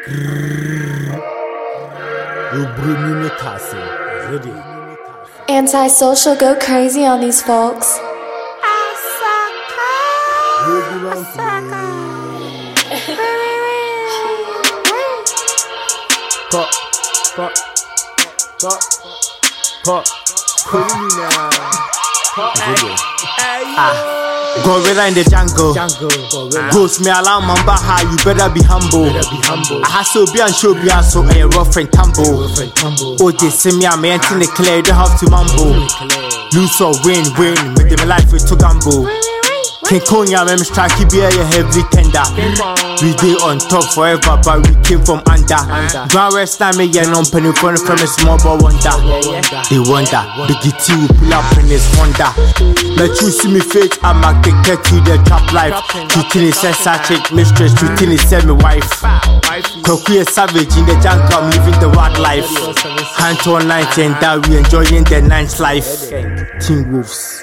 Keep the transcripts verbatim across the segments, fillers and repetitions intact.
Antisocial go crazy on these folks. Pop, pop, pop, pop, pop, ah. Gorilla in the jungle, Ghost me alarm mamba high, you better be humble. I hustle be and show be so a rough and tumble. Oh, they see me, I'm in the clear, you don't have to mumble. Lose or win, win, make them life with to gamble. King Konya, I'm strike, be a heavy tender. We dey on top forever, but we came from under. Grand West time, yeah, non penny from from a small boy wonder. They wonder, the G T will pull up in this wonder. Let you see me face, I'm addicted to the trap life. Treating is a sachet, mistress, treating is semi wife. Koku is savage in the jungle, I'm living the wild life. Hand on night and that we enjoying the night's life. Teen Wolves.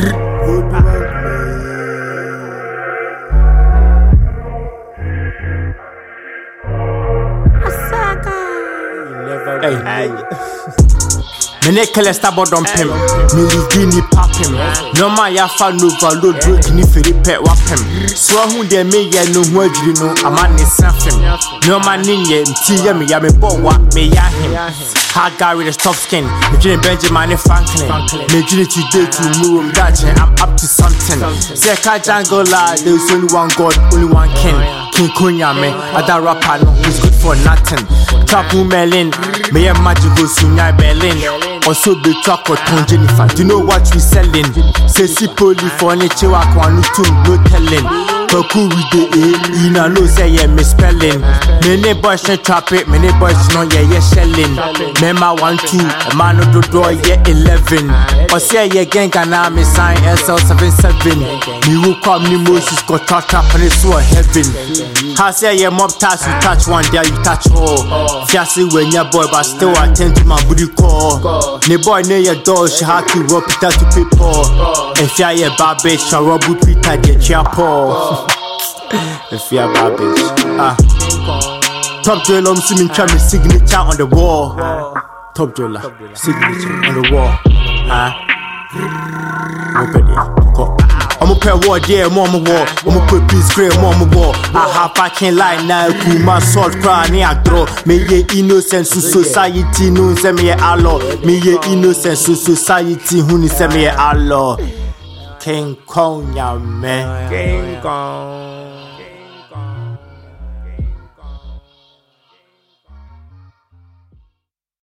Hey, hey. Me ne kele starboard on pim. Me ligini pap him. No ma ya fa no overload break ni feri pet wap him. So hu de me ye no hu adwiri no ama ne safim. No ma ni ye mti ye me ya me bo wa me ya him. Hard guy with a tough skin. Me jini Benjamin and Franklin. Me jini today to move that I'm up to something. Say ka jungle la, there's only one God, only one king. King Konya me, other rapper no who's good for nothing. Trap Melin, me a magical Sunya Berlin. Also be truck or ton Jennifer. Do you know what we selling? Say si poli for any chewa kwanu too, no telling. Koku with the A, you know no say yeah misspelling. Many boys no trap it, many boys no yeah yeah shelling. Mema one two, a man of the door yeah eleven. Or say yeah gang and I'm sign S L seven seven. Me who come ni Moses got trap trap and it's so heaven. How say yeah mob task you touch one day you touch all. Fiasi when your boy but still attend to my booty call. Ne boy near your door she had to rope it out to people. If you're a bad bitch, I'll rob you Twitter the chapo. If you're a bad bitch, ah. Top Joel, I'm seeing me signature on the wall. Top Joel, signature on the wall. Ah. Open it. Go. I'm a pair war, yeah, mama war. I'm a put peace cream, mama war. I have I can't lie now. Cool my sword cry, near draw. Me ye innocent to society, no send me a law. Me ye innocent to society, who send me a law. King Kong, ya man. King Kong.